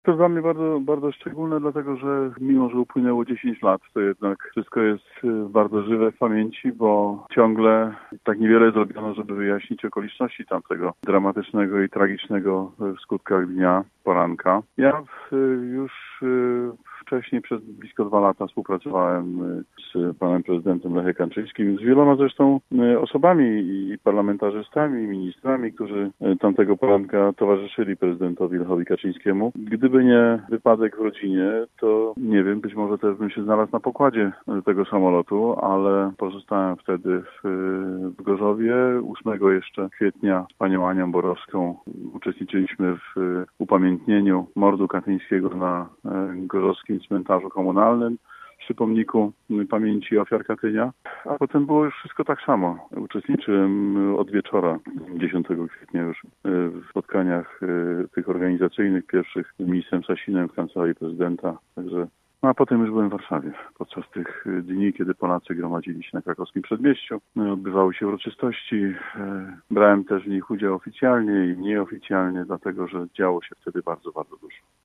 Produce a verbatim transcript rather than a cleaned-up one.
To dla mnie bardzo, bardzo szczególne, dlatego że mimo, że upłynęło dziesięć lat, to jednak wszystko jest bardzo żywe w pamięci, bo ciągle tak niewiele zrobiono, żeby wyjaśnić okoliczności tamtego dramatycznego i tragicznego w skutkach dnia, poranka. Ja już wcześniej, przez blisko dwa lata współpracowałem z panem prezydentem Lechem Kaczyńskim, z wieloma zresztą osobami i parlamentarzystami, i ministrami, którzy tamtego poranka towarzyszyli prezydentowi Lechowi Kaczyńskiemu. Gdyby nie wypadek w rodzinie, to nie wiem, być może też bym się znalazł na pokładzie tego samolotu, ale pozostałem wtedy w, w Gorzowie. ósmego jeszcze kwietnia z panią Anią Borowską uczestniczyliśmy w upamiętnieniu mordu katyńskiego na gorzowskim cmentarzu komunalnym przy pomniku pamięci ofiar Katynia, a potem było już wszystko tak samo. Uczestniczyłem od wieczora dziesiątego kwietnia już w spotkaniach tych organizacyjnych pierwszych z ministrem Sasinem w kancelarii prezydenta, także no a potem już byłem w Warszawie. Podczas tych dni, kiedy Polacy gromadzili się na krakowskim przedmieściu, odbywały się uroczystości. Brałem też w nich udział oficjalnie i nieoficjalnie, dlatego że działo się wtedy bardzo, bardzo dużo.